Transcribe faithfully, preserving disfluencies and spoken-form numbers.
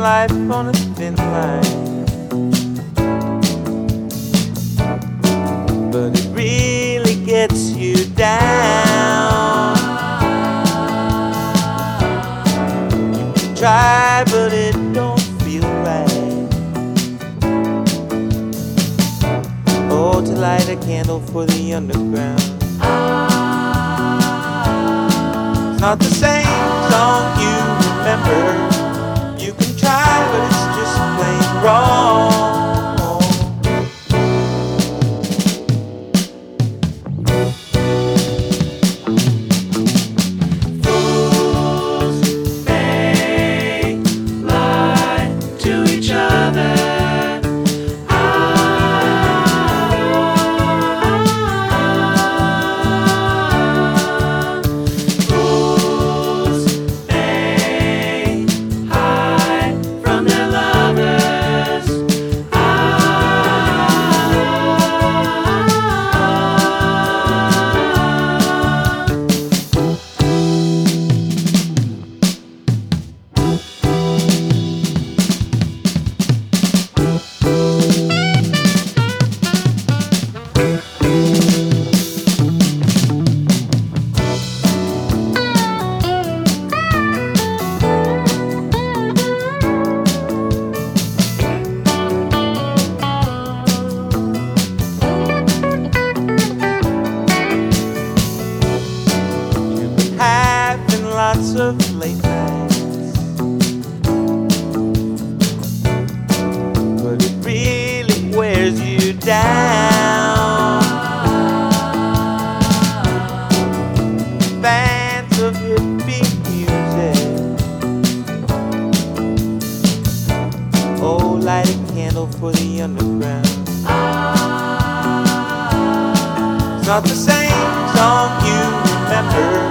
life on a thin line, but it really gets you down. You can try, but it don't feel right. Oh, to light a candle for the underground. It's not the same song you remember. You can try, but it's just plain wrong. Lots of late nights, but it really wears you down. Fans of hippie music, oh, light a candle for the underground. It's not the same song you remember.